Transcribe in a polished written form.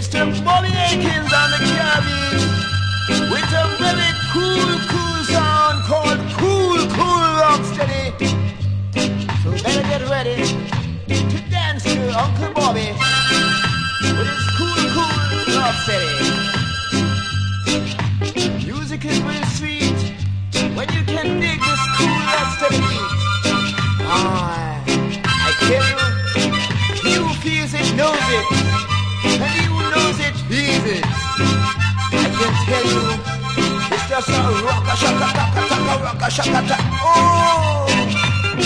Mr. Bobby Akins on the cabin with a very cool sound called Cool Rocksteady. So better get ready to dance to Uncle Bobby with his cool Rocksteady. Music is real sweet when you can dig this cool Rocksteady beat. I tell you, he who feels it knows it, and he who knows it feels it. I can tell you, it's just a rock-a-shaka-taka-taka, rock-a-shaka-taka. Oh!